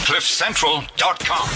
CliffCentral.com.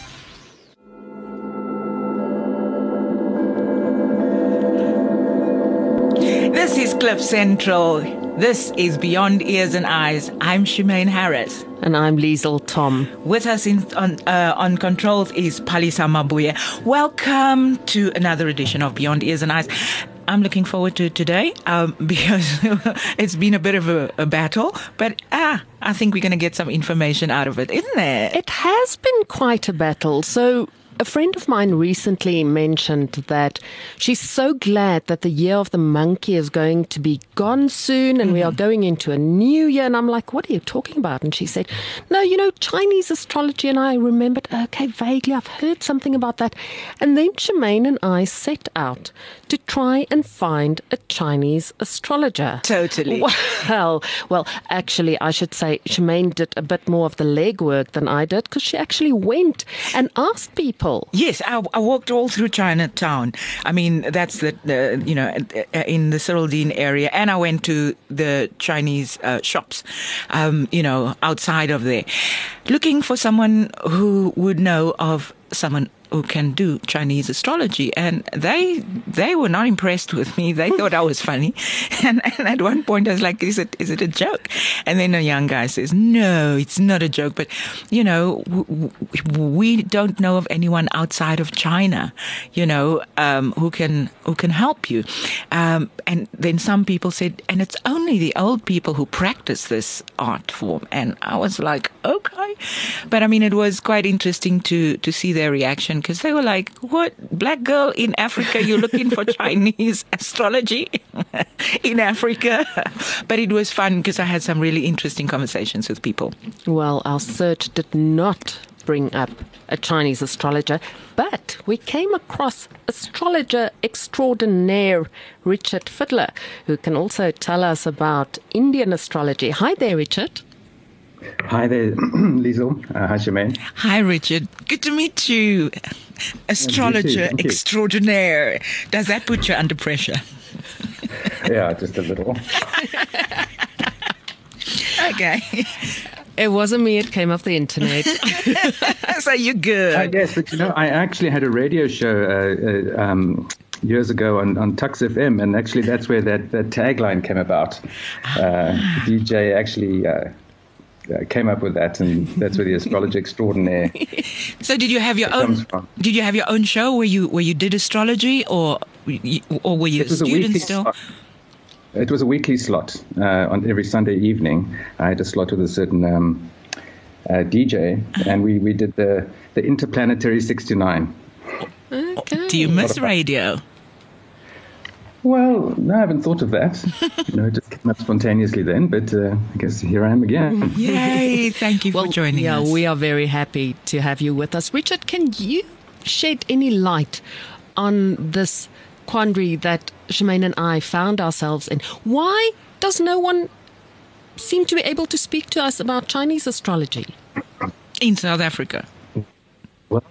This is Cliff Central. This is Beyond Ears and Eyes. I'm Shemaine Harris. And I'm Liesl Tom. With us on controls is Palisa Mabuye. Welcome to another edition of Beyond Ears and Eyes. I'm looking forward to today because it's been a bit of a battle, but I think we're going to get some information out of it, isn't it? It has been quite a battle. So a friend of mine recently mentioned that she's so glad that the year of the monkey is going to be gone soon and we are going into a new year. And I'm like, what are you talking about? And she said, no, Chinese astrology. And I remembered, okay, vaguely, I've heard something about that. And then Shemaine and I set out to try and find a Chinese astrologer. Totally. Well, actually, I should say Shemaine did a bit more of the legwork than I did because she actually went and asked people. Yes, I walked all through Chinatown. I mean, that's in the Cyril Dean area. And I went to the Chinese shops, outside of there, looking for someone who would know of someone who can do Chinese astrology. And they were not impressed with me. They thought I was funny. And at one point I was like, is it a joke? And then a young guy says, no, it's not a joke. But, we don't know of anyone outside of China, who can help you. And then some people said, and it's only the old people who practice this art form. And I was like, okay. But I mean, it was quite interesting to see their reaction. Because they were like, what? Black girl in Africa, you're looking for Chinese astrology in Africa? But it was fun because I had some really interesting conversations with people. Well, our search did not bring up a Chinese astrologer, but we came across astrologer extraordinaire Richard Fiddler, who can also tell us about Indian astrology. Hi there, Richard. Hi there, Liesl. Hi, Shemaine. Hi, Richard. Good to meet you. Astrologer extraordinaire. Does that put you under pressure? Yeah, just a little. Okay. It wasn't me, it came off the internet. So you're good. Yes, but I actually had a radio show years ago on Tux FM, and actually that's where that tagline came about. DJ actually came up with that, and that's where the astrologer extraordinaire. So did you have your own? Did you have your own show where you did astrology, or were you a student still? It was a weekly slot on every Sunday evening. I had a slot with a certain DJ, and we did the Interplanetary 69. Okay. Do you miss radio? Well, no, I haven't thought of that. It just came up spontaneously then, but I guess here I am again. Yay, thank you for joining us. Yeah, we are very happy to have you with us. Richard, can you shed any light on this quandary that Shemaine and I found ourselves in? Why does no one seem to be able to speak to us about Chinese astrology? In South Africa. Well,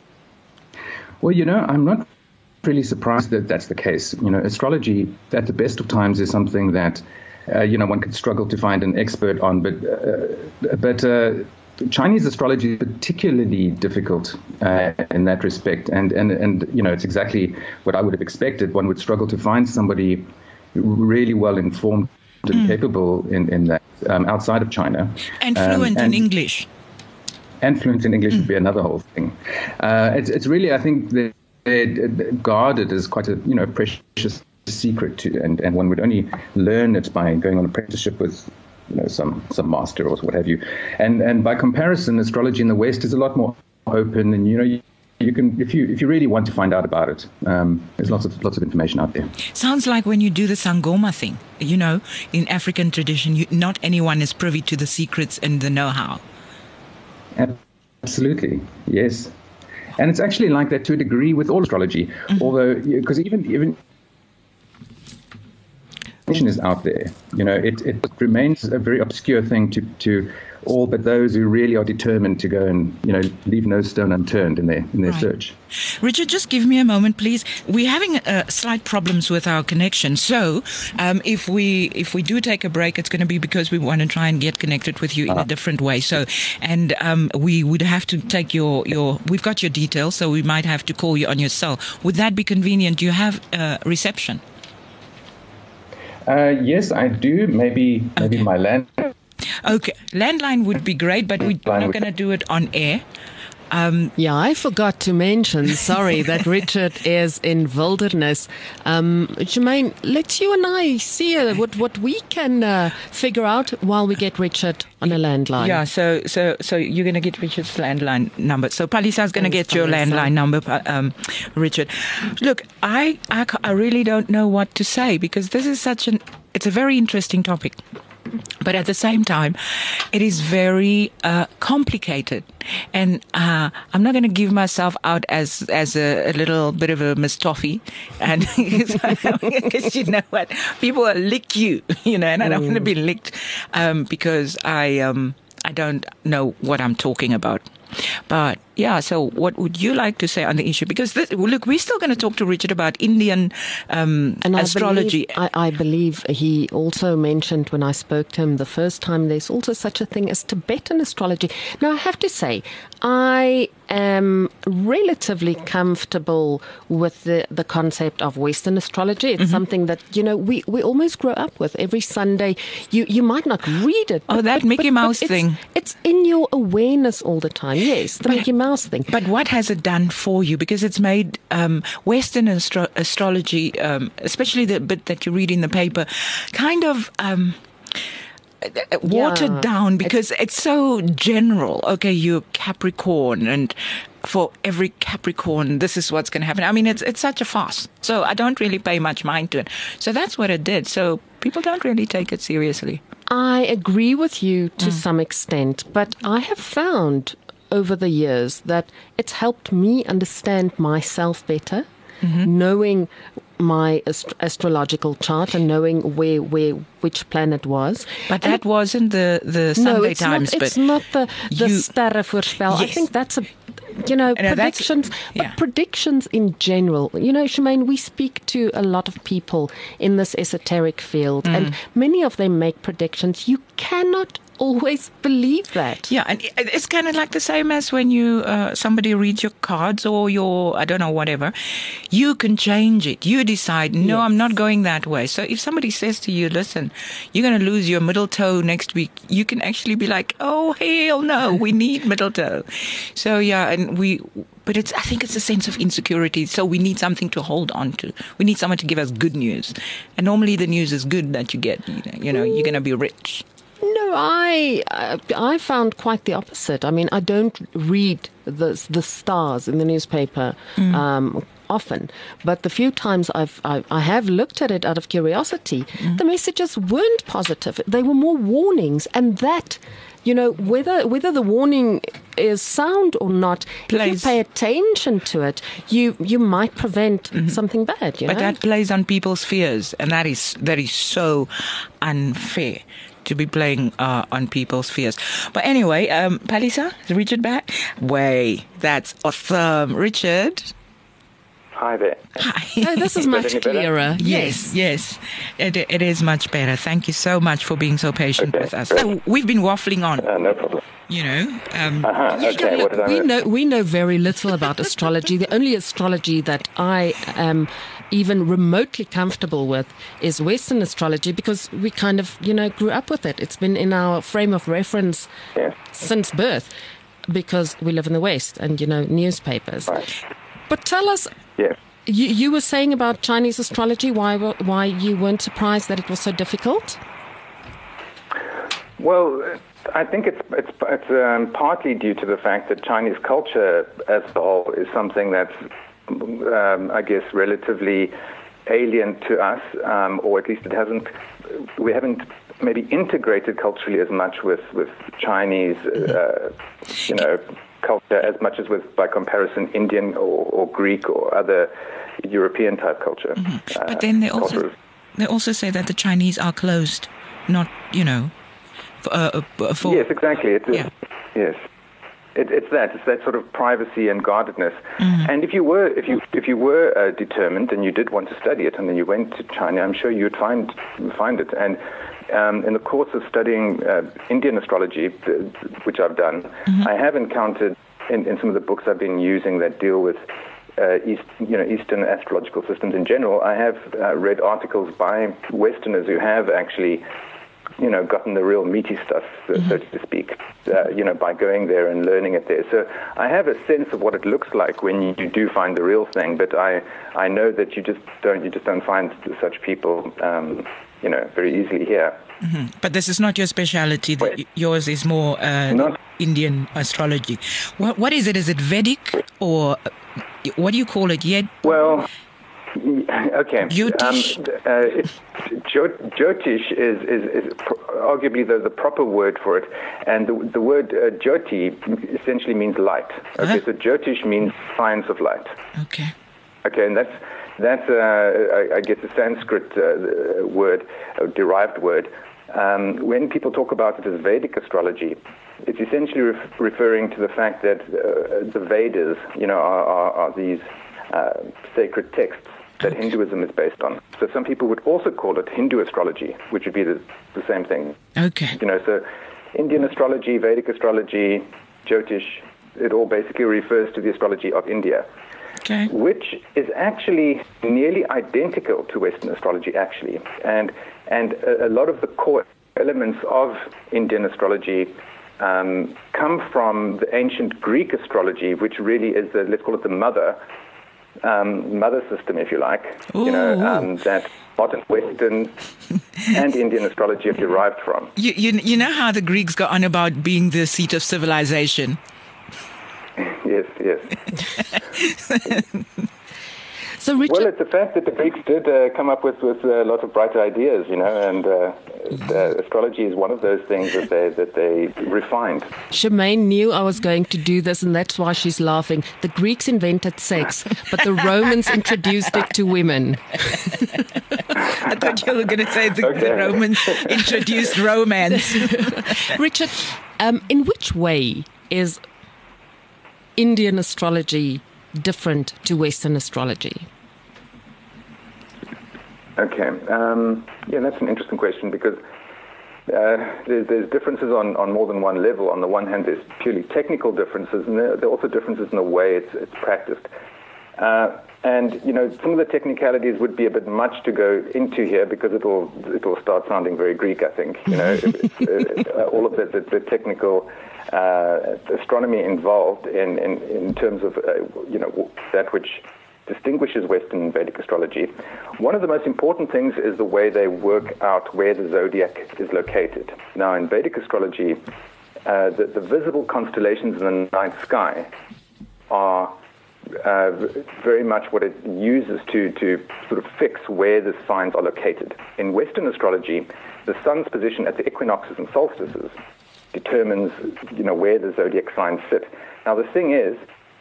I'm not really surprised that that's the case. Astrology at the best of times is something that one could struggle to find an expert on, but Chinese astrology is particularly difficult in that respect, and it's exactly what I would have expected. One would struggle to find somebody really well informed and capable in that outside of China, and fluent in English. And fluent in English would be another whole thing. It's really, I think, they're guarded as quite a precious secret to, and one would only learn it by going on apprenticeship with some master or what have you. And by comparison, astrology in the West is a lot more open, and you can, if you really want to find out about it, there's lots of information out there. Sounds like when you do the Sangoma thing, in African tradition, not anyone is privy to the secrets and the know-how. Absolutely, yes. And it's actually like that to a degree with all astrology, although, because even is out there. It remains a very obscure thing to all but those who really are determined to go and, leave no stone unturned in their right. search. Richard, just give me a moment, please. We're having slight problems with our connection. So if we do take a break, it's going to be because we want to try and get connected with you in a different way. So, and we would have to take we've got your details, so we might have to call you on your cell. Would that be convenient? Do you have reception? Yes, I do. Maybe my land. Okay, landline would be great, but we're not going to do it on air. I forgot to mention, sorry, that Richard is in Wilderness. Jermaine, let's you and I see what we can figure out while we get Richard on a landline. Yeah, so you're going to get Richard's landline number. So Palisa's going to get your landline number, Richard. Look, I really don't know what to say because this is it's a very interesting topic. But at the same time, it is very complicated. And I'm not going to give myself out as a little bit of a Miss Toffee. And because you know what? People will lick you, and I don't want to be licked because I don't know what I'm talking about. But yeah, so what would you like to say on the issue? Because look, we're still going to talk to Richard about Indian astrology. I believe he also mentioned when I spoke to him the first time, there's also such a thing as Tibetan astrology. Now, I have to say, I am relatively comfortable with the concept of Western astrology. It's something that, we almost grow up with. Every Sunday, you might not read it. That Mickey Mouse thing. It's in your awareness all the time. Yes, the Mickey Mouse thing. But what has it done for you? Because it's made Western astrology, especially the bit that you read in the paper, kind of watered down because it's so general. Okay, you're Capricorn, and for every Capricorn, this is what's going to happen. I mean, it's such a farce. So I don't really pay much mind to it. So that's what it did. So people don't really take it seriously. I agree with you to some extent, but I have found over the years that it's helped me understand myself better, knowing my astrological chart and knowing which planet was. But that wasn't the Sunday Times. It's not the sterrenvoorspel. Yes. I think that's predictions. But predictions in general. Shemaine, we speak to a lot of people in this esoteric field, and many of them make predictions. You cannot always believe that. Yeah, and it's kind of like the same as when you somebody reads your cards or your, I don't know, whatever. You can change it. You decide, no, yes. I'm not going that way. So if somebody says to you, listen, you're going to lose your middle toe next week, you can actually be like, oh, hell no, we need middle toe. So yeah, but I think it's a sense of insecurity. So we need something to hold on to. We need someone to give us good news. And normally the news is good that you get, you're going to be rich. No, I found quite the opposite. I mean, I don't read the stars in the newspaper often, but the few times I have looked at it out of curiosity, the messages weren't positive. They were more warnings, and that, whether the warning is sound or not, if you pay attention to it, you might prevent something bad. But that plays on people's fears, and that is so unfair. To be playing on people's fears. But anyway, Palisa, is Richard back? That's awesome. Richard? Hi there. Hi. Oh, this is much clearer. Yes. It is much better. Thank you so much for being so patient with us. So we've been waffling on. No problem. Okay. We know very little about astrology. The only astrology that I am even remotely comfortable with is Western astrology, because we kind of, grew up with it. It's been in our frame of reference since birth, because we live in the West and, newspapers. Right. But tell us, you were saying about Chinese astrology, why you weren't surprised that it was so difficult? Well, I think it's partly due to the fact that Chinese culture as a whole is something that's I guess relatively alien to us, or at least we haven't maybe integrated culturally as much with Chinese, culture as much as with, by comparison, Indian or Greek or other European type culture. But then they also they also say that the Chinese are closed, not, for yes, exactly. Yes. It's that sort of privacy and guardedness. And if you were determined and you did want to study it, and then you went to China, I'm sure you'd find it. And in the course of studying Indian astrology, which I've done, I have encountered in some of the books I've been using that deal with Eastern astrological systems in general. I have read articles by Westerners who have actually gotten the real meaty stuff, so to speak, by going there and learning it there. So I have a sense of what it looks like when you do find the real thing, but I know that you just don't find such people, very easily here. Mm-hmm. But this is not your specialty. Yours is more Indian astrology. What is it? Is it Vedic, or what do you call it yet? Well, okay. Jyotish? Jyotish is arguably the proper word for it, and the word Jyoti essentially means light. Okay, so Jyotish means science of light. Okay, and that's I guess a Sanskrit word, a derived word. When people talk about it as Vedic astrology, it's essentially referring to the fact that the Vedas, are these sacred texts that Hinduism is based on. So some people would also call it Hindu astrology, which would be the same thing. Okay. So Indian astrology, Vedic astrology, Jyotish, it all basically refers to the astrology of India. Okay. Which is actually nearly identical to Western astrology, actually. And a lot of the core elements of Indian astrology come from the ancient Greek astrology, which really is let's call it the mother system, if you like. Ooh. That modern Western and Indian astrology are derived from. You know how the Greeks go on about being the seat of civilization? Yes. So, Richard, well, it's the fact that the Greeks did come up with a lot of bright ideas, and astrology is one of those things that they refined. Shemaine knew I was going to do this, and that's why she's laughing. The Greeks invented sex, but the Romans introduced it to women. I thought you were going to say the Romans introduced romance. Richard, in which way is Indian astrology different to Western astrology? Okay. That's an interesting question because there's differences on more than one level. On the one hand, there's purely technical differences, and there are also differences in the way it's practiced. And some of the technicalities would be a bit much to go into here because it will start sounding very Greek, I think. All of the technical astronomy involved in terms of that which distinguishes Western and Vedic astrology. One of the most important things is the way they work out where the zodiac is located. Now, in Vedic astrology, the visible constellations in the night sky are very much what it uses to sort of fix where the signs are located. In Western astrology, the sun's position at the equinoxes and solstices determines, where the zodiac signs sit. Now, the thing is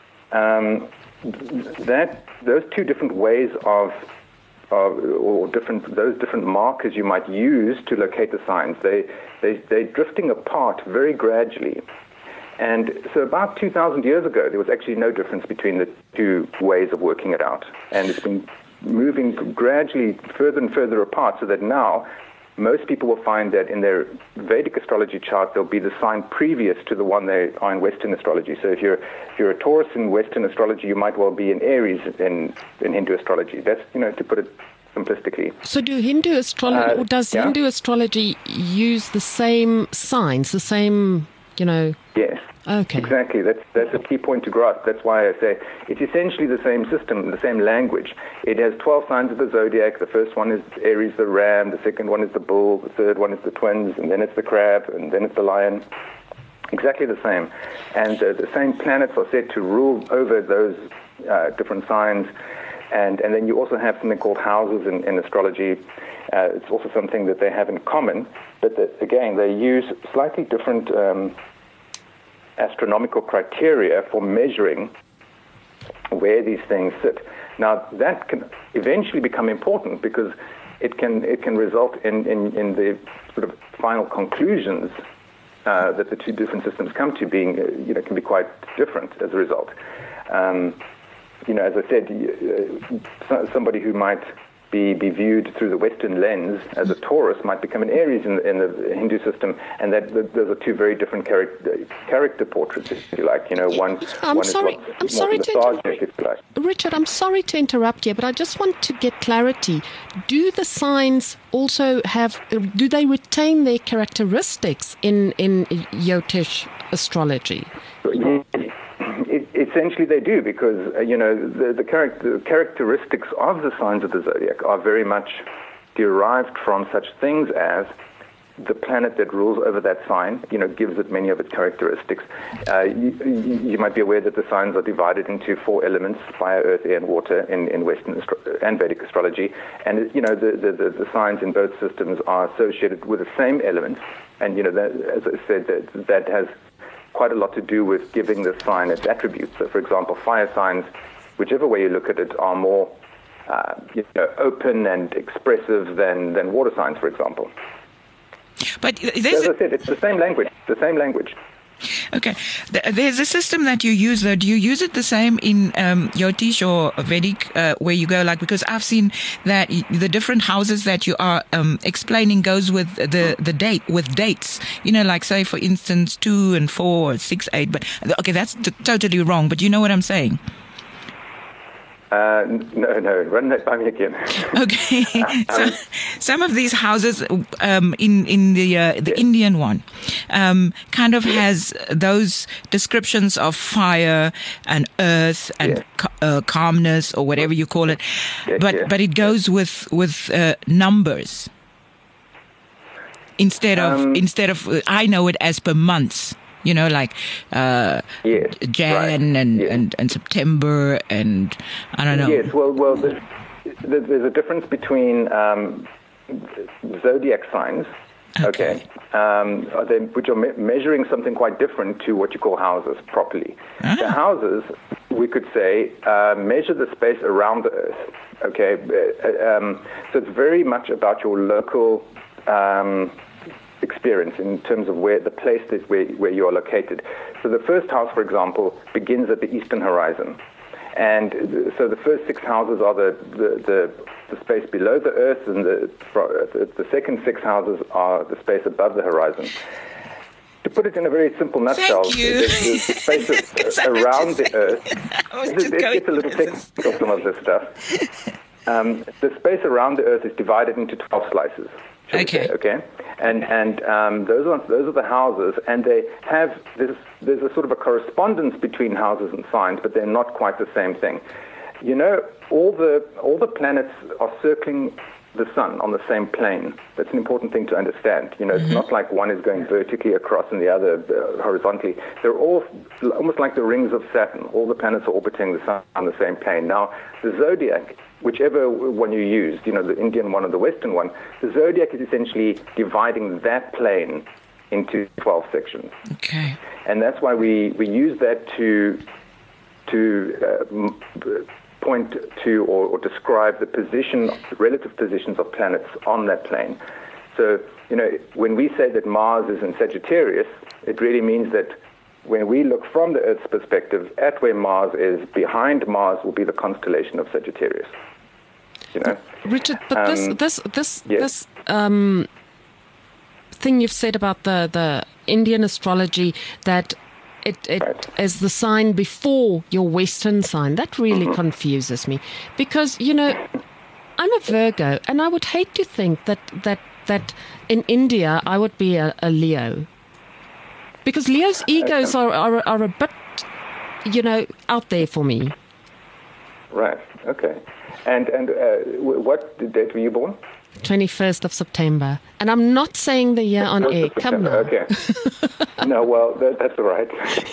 that those two different ways those different markers you might use to locate the signs, they're drifting apart very gradually. And so about 2,000 years ago, there was actually no difference between the two ways of working it out. And it's been moving gradually further and further apart so that now most people will find that in their Vedic astrology chart, there'll be the sign previous to the one they are in Western astrology. So if you're a Taurus in Western astrology, you might well be an Aries in Hindu astrology. That's, to put it simplistically. So does Hindu astrology use the same signs, the same, Yes. Okay. Exactly. That's a key point to grasp. That's why I say it's essentially the same system, the same language. It has 12 signs of the zodiac. The first one is Aries, the ram. The second one is the bull. The third one is the twins. And then it's the crab. And then it's the lion. Exactly the same. And the same planets are said to rule over those different signs. And then you also have something called houses in astrology. It's also something that they have in common. But again, they use slightly different astronomical criteria for measuring where these things sit. Now, that can eventually become important because it can result in the sort of final conclusions that the two different systems come to being, can be quite different as a result. As I said, somebody who might be viewed through the Western lens as a Taurus might become an Aries in the Hindu system, and that those are two very different character portraits, if you like. One is more lethargic, if you like. Richard, I'm sorry to interrupt you, but I just want to get clarity. Do the signs also do they retain their characteristics in Jyotish astrology? Essentially, they do, because the characteristics of the signs of the zodiac are very much derived from such things as the planet that rules over that sign. Gives it many of its characteristics. You might be aware that the signs are divided into 4 elements: fire, earth, air, and water in Western and Vedic astrology. And the signs in both systems are associated with the same elements. And that, as I said, that has quite a lot to do with giving the sign its attributes. So, for example, fire signs, whichever way you look at it, are more open and expressive than water signs, for example. But as I said, it's the same language. Okay. There's a system that you use, though. Do you use it the same in Jyotish or Vedic, where you go, because I've seen that the different houses that you are explaining goes with the date, with dates, say, for instance, 2 and 4 or 6, 8. But okay, that's totally wrong. But you know what I'm saying? No, run that by me again. Okay, so some of these houses in the Indian one kind of has those descriptions of fire and earth and calmness or whatever you call it, but it goes with numbers instead of I know it as per months. Jan and September, and I don't know. Yes, well, there's a difference between zodiac signs, okay, which are measuring something quite different to what you call houses properly. Ah. The houses, we could say, measure the space around the Earth, okay? So it's very much about your local experience in terms of where the place is where you are located. So the first house, for example, begins at the eastern horizon, and so the first 6 houses are the space below the Earth, and the second 6 houses are the space above the horizon. To put it in a very simple nutshell, the space around the Earth. It gets a little technical, some of this stuff. The space around the Earth is divided into 12 slices. Okay. And those are the houses, and they have there's a sort of a correspondence between houses and signs, but they're not quite the same thing. All the planets are circling the sun on the same plane. That's an important thing to understand. It's not like one is going vertically across and the other horizontally. They're all almost like the rings of Saturn. All the planets are orbiting the sun on the same plane. Now, the zodiac, whichever one you use, the Indian one or the Western one, the zodiac is essentially dividing that plane into 12 sections. Okay. And that's why we use that to point to or describe the relative positions of planets on that plane. So, when we say that Mars is in Sagittarius, it really means that when we look from the Earth's perspective at where Mars is, behind Mars will be the constellation of Sagittarius. Richard, but this thing you've said about the Indian astrology, that it is the sign before your Western sign, that really confuses me, because I'm a Virgo, and I would hate to think that in India I would be a Leo, because Leo's egos are a bit out there for me. Right. Okay. And what date were you born? 21st of September. And I'm not saying the year on air. Come now. Okay. No, well, that's all right.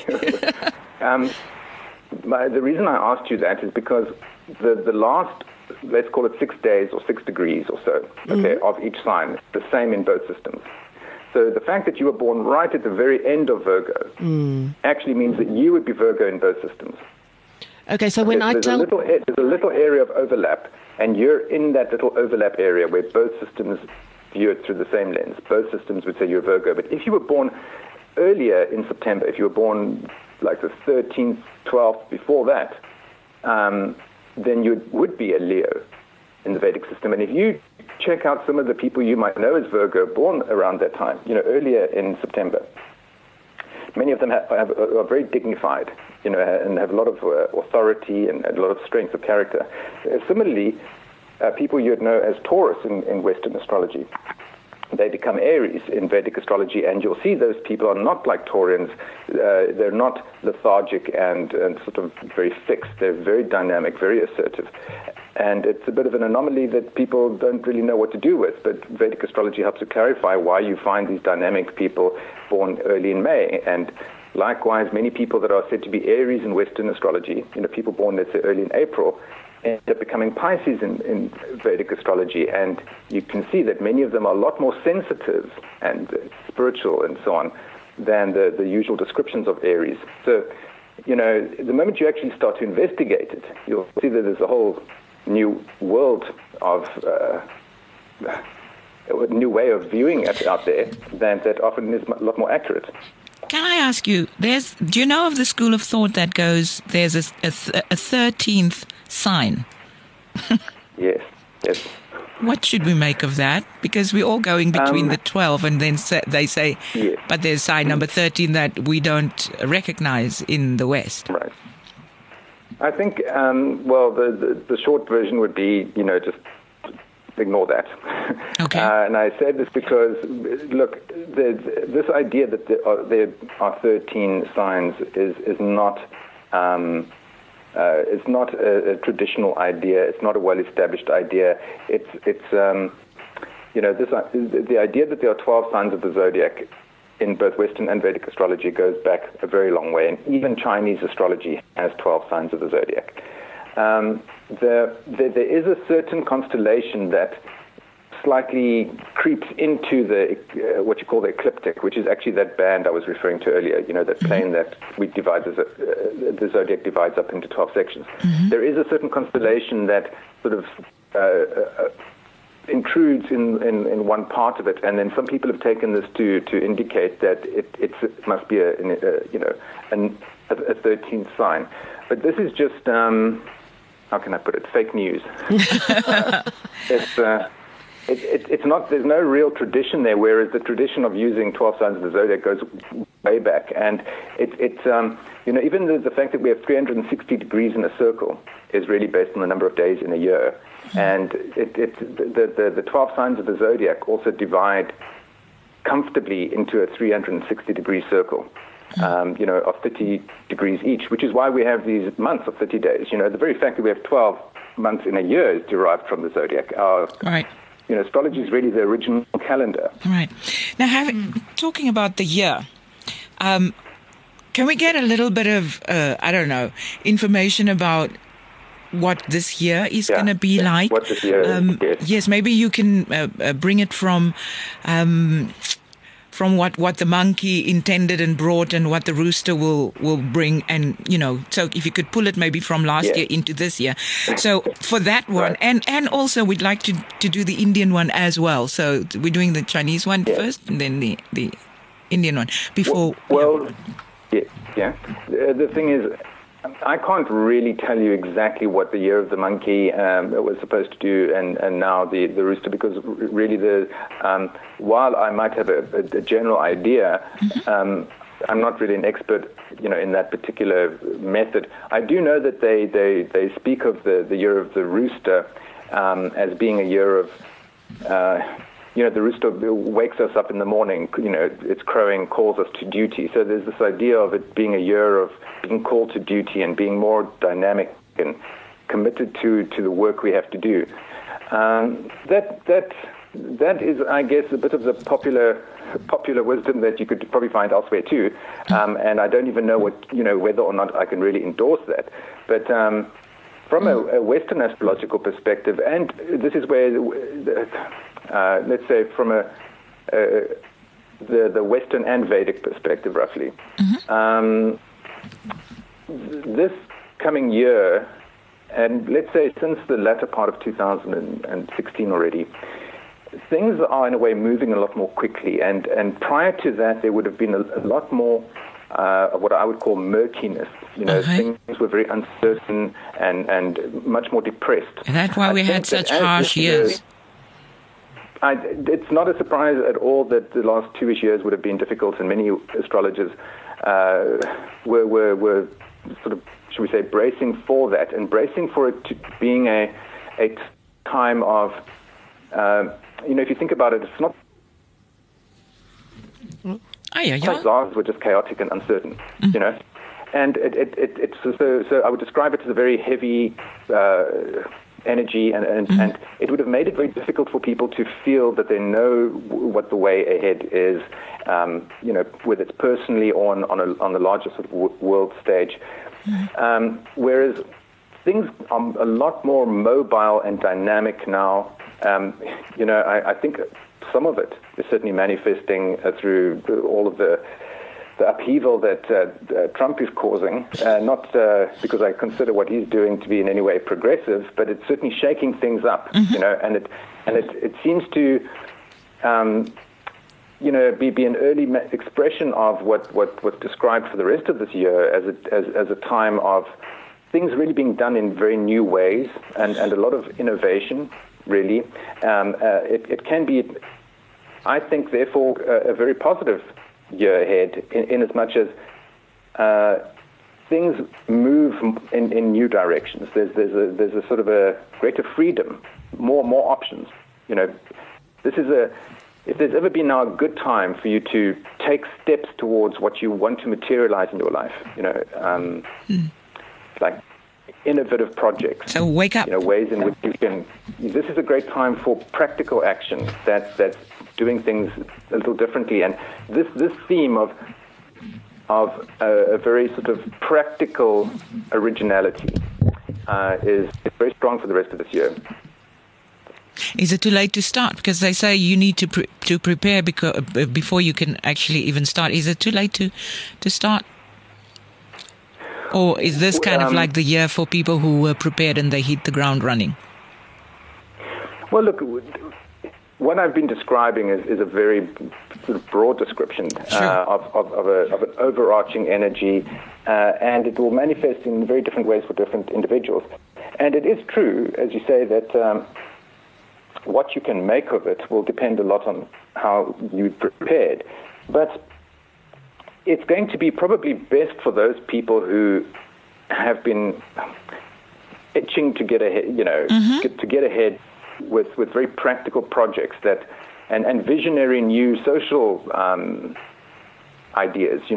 The reason I asked you that is because the last, let's call it 6 days or 6 degrees or so, okay, of each sign is the same in both systems. So the fact that you were born right at the very end of Virgo actually means that you would be Virgo in both systems. Okay, so when there's a little area of overlap, and you're in that little overlap area where both systems view it through the same lens. Both systems would say you're Virgo. But if you were born earlier in September, if you were born like the 13th, 12th, before that, then you would be a Leo in the Vedic system. And if you check out some of the people you might know as Virgo born around that time, earlier in September, many of them are very dignified, and have a lot of authority and a lot of strength of character. Similarly, people you'd know as Taurus in Western astrology, they become Aries in Vedic astrology, and you'll see those people are not like Taurians. They're not lethargic and sort of very fixed. They're very dynamic, very assertive. And it's a bit of an anomaly that people don't really know what to do with, but Vedic astrology helps to clarify why you find these dynamic people born early in May. And likewise, many people that are said to be Aries in Western astrology, people born, let's say, early in April, end up becoming Pisces in Vedic astrology. And you can see that many of them are a lot more sensitive and spiritual and so on than the usual descriptions of Aries. So, the moment you actually start to investigate it, you'll see that there's a whole new world of a new way of viewing it out there that often is a lot more accurate. Can I ask you, do you know of the school of thought that goes, there's a 13th sign? Yes. What should we make of that? Because we're all going between the 12 and then they say, yes. But there's sign number 13 that we don't recognize in the West. Right. I think, the short version would be, just ignore that. Okay. And I say this because, look, this idea that there are 13 signs is not it's not a traditional idea. It's not a well-established idea. It's the idea that there are 12 signs of the zodiac in both Western and Vedic astrology goes back a very long way, and even Chinese astrology has 12 signs of the zodiac. There is a certain constellation that slightly creeps into the what you call the ecliptic, which is actually that band I was referring to earlier. That plane that we divide the zodiac divides up into 12 sections. Mm-hmm. There is a certain constellation that sort of intrudes in one part of it, and then some people have taken this to indicate that it must be a 13th sign. But this is just how can I put it? Fake news. It's not. There's no real tradition there. Whereas the tradition of using 12 signs of the zodiac goes way back, and even the fact that we have 360 degrees in a circle is really based on the number of days in a year. And the 12 signs of the zodiac also divide comfortably into a 360-degree circle, of 30 degrees each, which is why we have these months of 30 days. The very fact that we have 12 months in a year is derived from the zodiac. Right. Astrology is really the original calendar. Right. Now, talking about the year, can we get a little bit of, information about what this year is going to be like? What this year is, yes. Yes, maybe you can bring it from what the monkey intended and brought and what the rooster will bring. And, so if you could pull it maybe from last year into this year. So for that one, right. and also we'd like to do the Indian one as well. So we're doing the Chinese one first and then the Indian one before. The thing is, I can't really tell you exactly what the year of the monkey was supposed to do and now the rooster, because really while I might have a general idea, I'm not really an expert, in that particular method. I do know that they speak of the year of the rooster as being a year of the rooster wakes us up in the morning, it's crowing, calls us to duty. So there's this idea of it being a year of being called to duty and being more dynamic and committed to the work we have to do. That is, I guess, a bit of the popular wisdom that you could probably find elsewhere too. And I don't even know whether or not I can really endorse that. But from a Western astrological perspective, and this is where let's say from the Western and Vedic perspective, roughly, this coming year, and let's say since the latter part of 2016 already, things are in a way moving a lot more quickly. And prior to that, there would have been a lot more what I would call murkiness. Things were very uncertain and much more depressed. And that's why we had such harsh years. It's not a surprise at all that the last 2-ish years would have been difficult, and many astrologers were sort of, should we say, bracing for that, and bracing for it to being a time of, if you think about it, it's not. Ours were just chaotic and uncertain, and it's so I would describe it as a very heavy energy, and it would have made it very difficult for people to feel that they know what the way ahead is, whether it's personally or on the larger sort of world stage. Whereas things are a lot more mobile and dynamic now. I think some of it is certainly manifesting through all of the upheaval that Trump is causing, not because I consider what he's doing to be in any way progressive, but it's certainly shaking things up, and it seems to, be an early expression of what's described for the rest of this year as a time of things really being done in very new ways and a lot of innovation, really. It can be, I think, therefore, a very positive year ahead, in as much as things move in new directions. There's a sort of a greater freedom, more options. If there's ever been now a good time for you to take steps towards what you want to materialize in your life, like innovative projects. So wake up. Ways in which you can. This is a great time for practical action. That's doing things a little differently, and this theme of a very sort of practical originality is very strong for the rest of this year. Is it too late to start? Because they say you need to prepare before you can actually even start. Is it too late to start? Or is this kind of like the year for people who were prepared and they hit the ground running? Well, look, what I've been describing is a very sort of broad description of an overarching energy, and it will manifest in very different ways for different individuals. And it is true, as you say, that what you can make of it will depend a lot on how you prepared. But it's going to be probably best for those people who have been itching to get ahead, to get ahead with very practical projects and visionary new social ideas.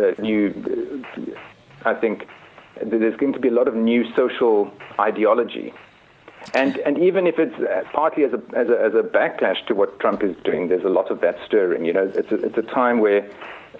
I think there's going to be a lot of new social ideology. And even if it's partly as a backlash to what Trump is doing, there's a lot of that stirring. It's a time where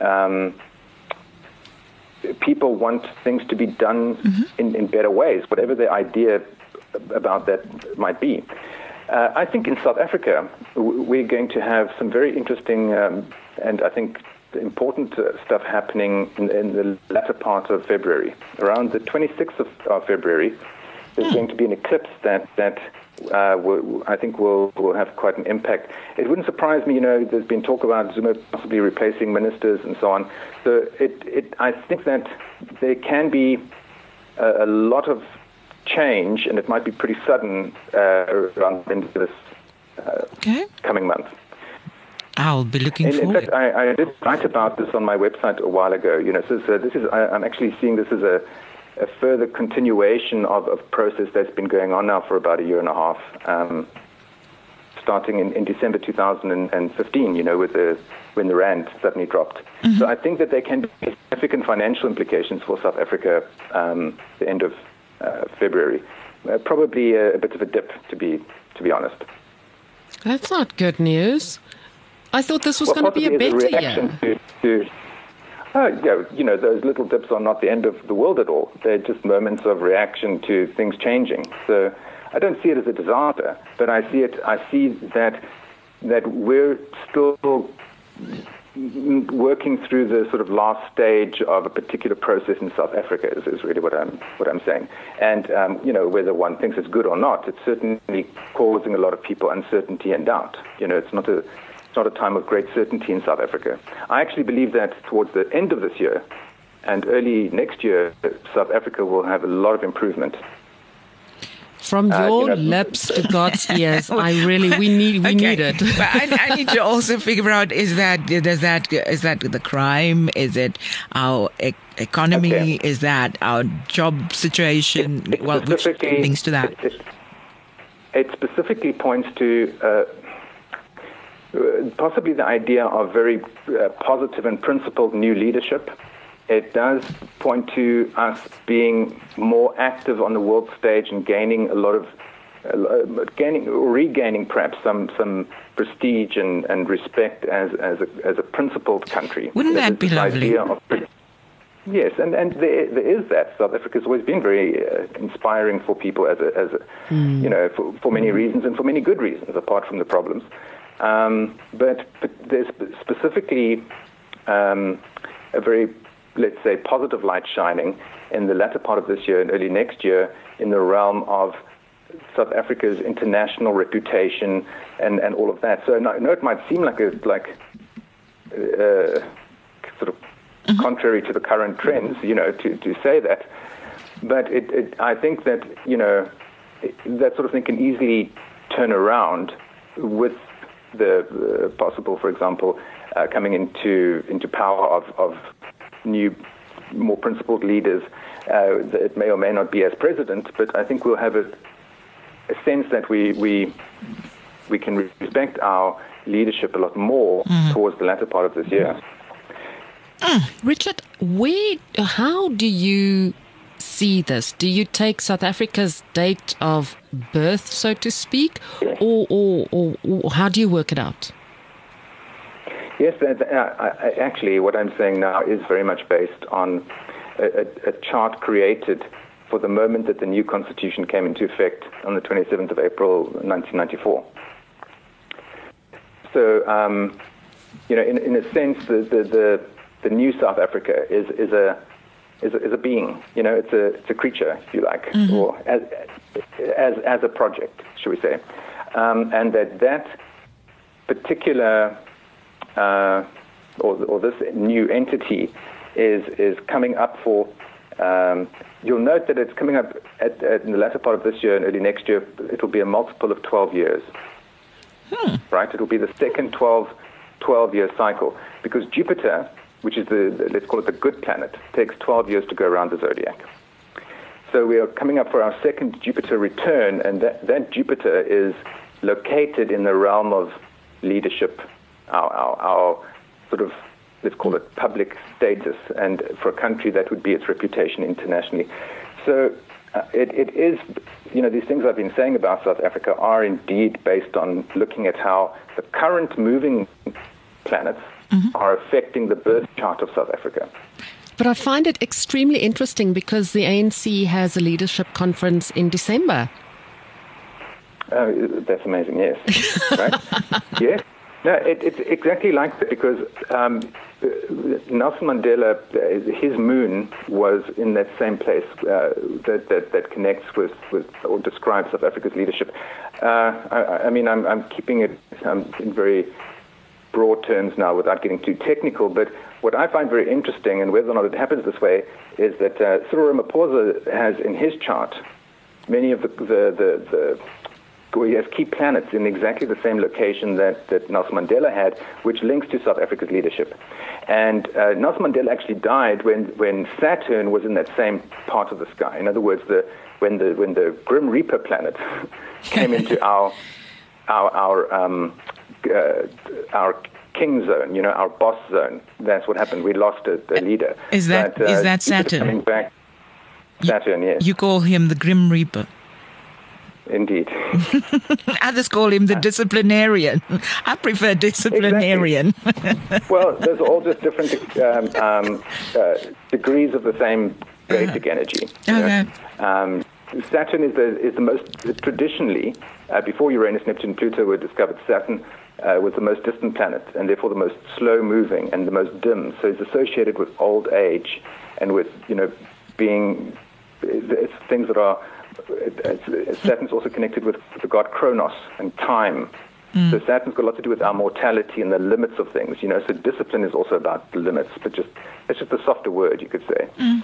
people want things to be done in better ways, whatever their idea about that might be. I think in South Africa, we're going to have some very interesting and I think important stuff happening in the latter part of February. Around the 26th of February, there's going to be an eclipse that I think will have quite an impact. It wouldn't surprise me, there's been talk about Zuma possibly replacing ministers and so on. So I think that there can be a lot of change, and it might be pretty sudden around the end of this coming month. I'll be looking forward. In fact, I did write about this on my website a while ago. I'm actually seeing this as a further continuation of a process that's been going on now for about a year and a half, starting in December 2015, when the rand suddenly dropped. So I think that there can be significant financial implications for South Africa the end of February. Probably a bit of a dip, to be honest. That's not good news. I thought this was going to be a better year. Those little dips are not the end of the world at all. They're just moments of reaction to things changing. So I don't see it as a disaster, but I see that we're still working through the sort of last stage of a particular process in South Africa is really what I'm saying. And whether one thinks it's good or not, it's certainly causing a lot of people uncertainty and doubt. It's not a time of great certainty in South Africa. I actually believe that towards the end of this year and early next year, South Africa will have a lot of improvement. From your lips to God's ears, we need it. But I need to also figure out, is that the crime? Is it our economy? Okay. Is that our job situation? Which links to that? It specifically points to possibly the idea of very positive and principled new leadership. It does point to us being more active on the world stage and gaining regaining perhaps some prestige and respect as a principled country. Wouldn't that be lovely? Yes, and there is that. South Africa's always been very inspiring for people for many reasons and for many good reasons, apart from the problems. But there's specifically a very, let's say, positive light shining in the latter part of this year and early next year in the realm of South Africa's international reputation and all of that. So I know it might seem like sort of contrary to the current trends, to say that, but I think that that sort of thing can easily turn around with the possible, for example, coming into power of new, more principled leaders. It may or may not be as president, but I think we'll have a sense that we can respect our leadership a lot more towards the latter part of this year. Richard, how do you see this? Do you take South Africa's date of birth, so to speak, or how do you work it out? Yes, actually, what I'm saying now is very much based on a chart created for the moment that the new constitution came into effect on the 27th of April, 1994. So, in a sense, the new South Africa is a being. It's a creature, if you like, or as a project, shall we say, and that particular or this new entity is coming up for. You'll note that it's coming up in the latter part of this year and early next year. It will be a multiple of 12 years. Right? It will be the second 12-year cycle, because Jupiter, which is let's call it the good planet, takes 12 years to go around the zodiac. So we are coming up for our second Jupiter return, and that Jupiter is located in the realm of leadership, our sort of, let's call it public status, and for a country that would be its reputation internationally. So it is, these things I've been saying about South Africa are indeed based on looking at how the current moving planets are affecting the birth chart of South Africa. But I find it extremely interesting because the ANC has a leadership conference in December. That's amazing, yes. Right? Yes. No, it's exactly like that, because Nelson Mandela, his moon was in that same place that connects with or describes South Africa's leadership. I'm keeping it in very broad terms now without getting too technical, but what I find very interesting, and whether or not it happens this way, is that Cyril Ramaphosa has in his chart many of he has key planets in exactly the same location that Nelson Mandela had, which links to South Africa's leadership. And Nelson Mandela actually died when Saturn was in that same part of the sky. In other words, when the Grim Reaper planet came into our king zone, our boss zone. That's what happened. We lost a leader. Is that Saturn? Coming back. Saturn, yes. You call him the Grim Reaper. Indeed. Others call him the disciplinarian. I prefer disciplinarian. Exactly. Well, those are all just different degrees of the same basic energy. Okay. Saturn is the most traditionally, before Uranus, Neptune, Pluto were discovered, Saturn was the most distant planet, and therefore the most slow-moving and the most dim. So it's associated with old age and with, being it's things that are. Saturn's also connected with the god Kronos and time. So Saturn's got a lot to do with our mortality and the limits of things. So discipline is also about the limits, but it's just a softer word, you could say.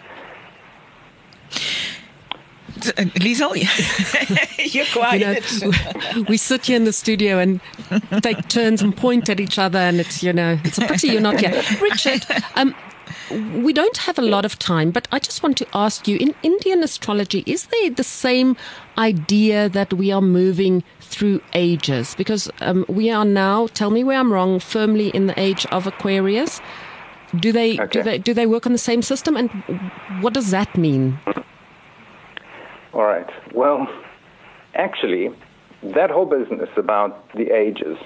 Liesl, you're quiet. We sit here in the studio and take turns and point at each other, and it's a pity you're not here. Richard, we don't have a lot of time, but I just want to ask you, in Indian astrology, is there the same idea that we are moving through ages? Because we are now, tell me where I'm wrong, firmly in the age of Aquarius. Do they work on the same system, and what does that mean? All right. Well, actually, that whole business about the ages,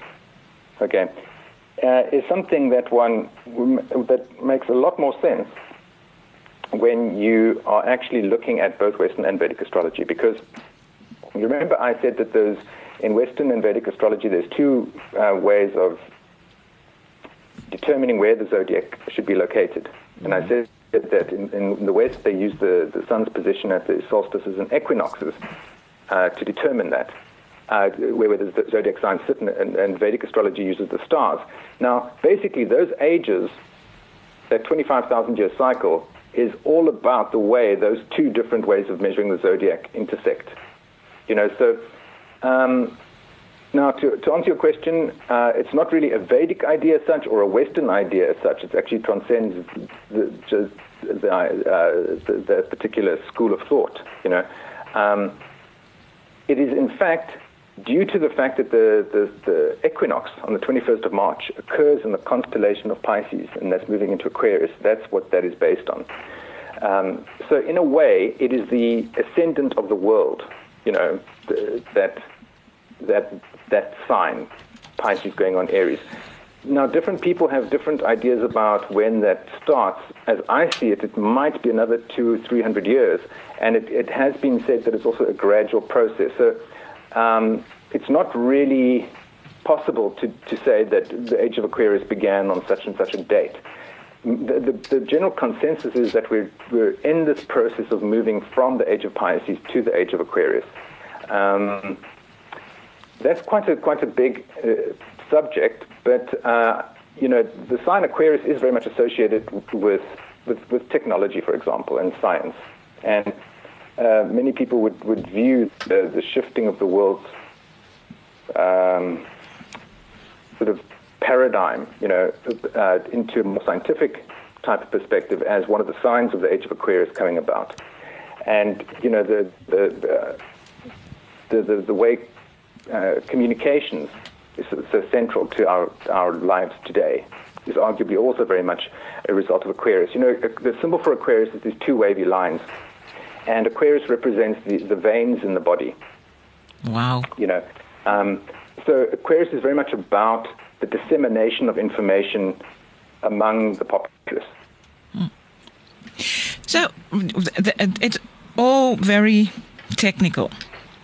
is something that makes a lot more sense when you are actually looking at both Western and Vedic astrology. Because you remember I said that in Western and Vedic astrology, there's two ways of determining where the zodiac should be located. And I said that in the West, they use the sun's position at the solstices and equinoxes to determine that. Where the zodiac signs sit, and Vedic astrology uses the stars. Now, basically, those ages, that 25,000-year cycle, is all about the way those two different ways of measuring the zodiac intersect. So now to answer your question, it's not really a Vedic idea as such or a Western idea as such. It actually transcends the particular school of thought. It is, in fact, due to the fact that the equinox on the 21st of March occurs in the constellation of Pisces, and that's moving into Aquarius, that's what that is based on. So in a way, it is the ascendant of the world, that sign, Pisces going on Aries. Now, different people have different ideas about when that starts. As I see it, it might be another 200-300 years, and it has been said that it's also a gradual process. So it's not really possible to say that the age of Aquarius began on such and such a date. The general consensus is that we're in this process of moving from the age of Pisces to the age of Aquarius. That's quite a big subject, but the sign Aquarius is very much associated with technology, for example, and science. And many people would view the shifting of the world's sort of paradigm, into a more scientific type of perspective as one of the signs of the age of Aquarius coming about. And the way communications is so central to our lives today is arguably also very much a result of Aquarius. The symbol for Aquarius is these two wavy lines, and Aquarius represents the veins in the body. Wow. So Aquarius is very much about the dissemination of information among the populace. So it's all very technical.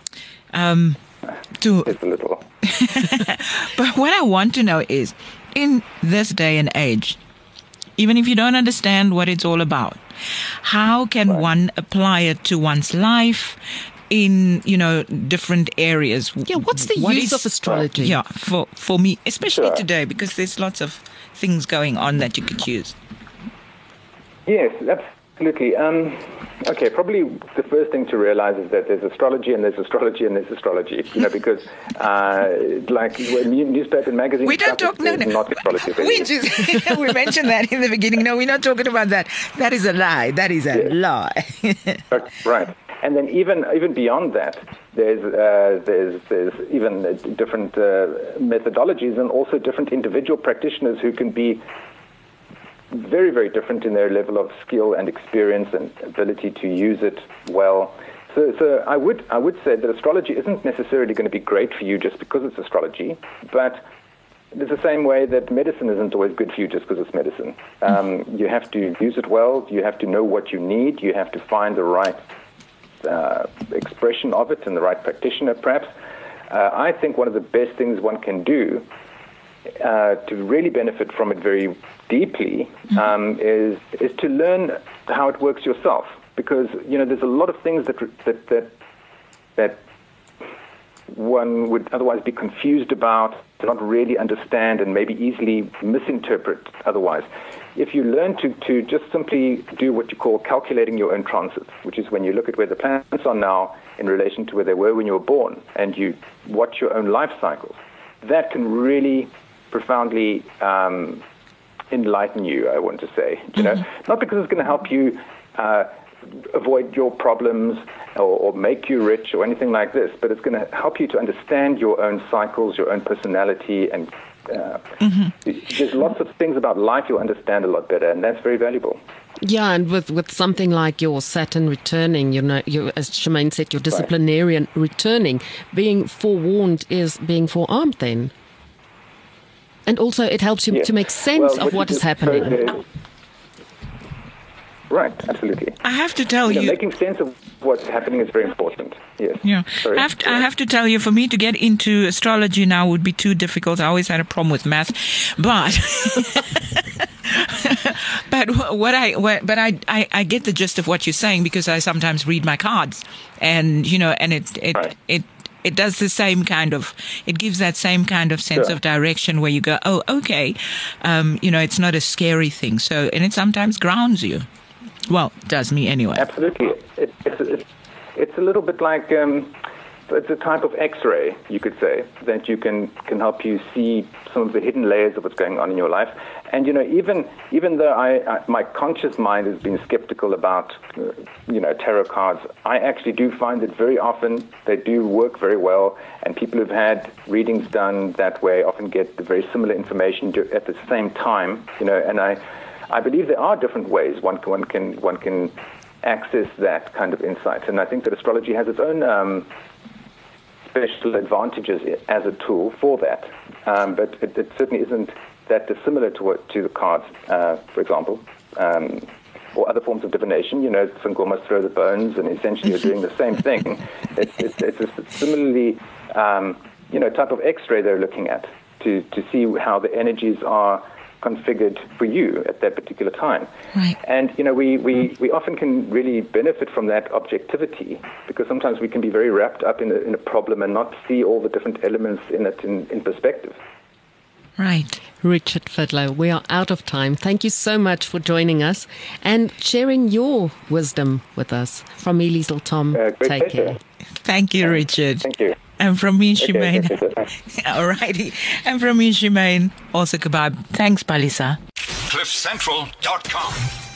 It's a little. But what I want to know is, in this day and age, even if you don't understand what it's all about, how can one apply it to one's life in, different areas? Yeah, what's the use of astrology? Yeah, for me, especially today, because there's lots of things going on that you could use. Yes, absolutely. Okay, probably the first thing to realize is that there's astrology and there's astrology and there's astrology, because like newspaper and magazines, we don't talk, not astrology. We mentioned that in the beginning. No, we're not talking about that. That is a lie. That is a lie. Right. And then even beyond that, there's even different methodologies and also different individual practitioners who can be very, very different in their level of skill and experience and ability to use it well. So I would say that astrology isn't necessarily going to be great for you just because it's astrology, but it's the same way that medicine isn't always good for you just because it's medicine. You have to use it well. You have to know what you need. You have to find the right expression of it and the right practitioner, perhaps. I think one of the best things one can do to really benefit from it very deeply is to learn how it works yourself. Because there's a lot of things that one would otherwise be confused about, not really understand, and maybe easily misinterpret otherwise. If you learn to just simply do what you call calculating your own transits, which is when you look at where the planets are now in relation to where they were when you were born, and you watch your own life cycles, that can really profoundly enlighten you, I want to say. Not because it's going to help you avoid your problems or make you rich or anything like this, but it's going to help you to understand your own cycles, your own personality, and there's lots of things about life you'll understand a lot better, and that's very valuable. Yeah, and with something like your Saturn returning, as Shemaine said, your disciplinarian returning, being forewarned is being forearmed then. And also it helps you to make sense of what is happening. Right, absolutely. I have to tell you, making sense of what's happening is very important. Yes. Yeah. I have to tell you, for me to get into astrology now would be too difficult. I always had a problem with math, but I get the gist of what you're saying, because I sometimes read my cards, and it does the same kind of, it gives that same kind of sense of direction where you go, oh, okay, it's not a scary thing. So, and it sometimes grounds you. Well, it does me anyway. Absolutely. It's a little bit like, it's a type of X-ray, you could say, that you can help you see some of the hidden layers of what's going on in your life. And, even though my conscious mind has been skeptical about, tarot cards, I actually do find that very often they do work very well, and people who've had readings done that way often get the very similar information at the same time, and I believe there are different ways one can access that kind of insight. And I think that astrology has its own special advantages as a tool for that. But it certainly isn't that dissimilar to the cards, for example, or other forms of divination. Sangomas throw the bones, and essentially you're doing the same thing. It's a similarly, type of X-ray they're looking at to see how the energies are configured for you at that particular time. Right. And, we often can really benefit from that objectivity, because sometimes we can be very wrapped up in a problem and not see all the different elements in it in perspective. Right. Richard Fidler, we are out of time. Thank you so much for joining us and sharing your wisdom with us. From me, Liesl Tom, take care. Thank you, Richard. Thank you. And from me, Shemaine. All righty. And from me, Shemaine, also goodbye. Thanks, Palisa. CliffCentral.com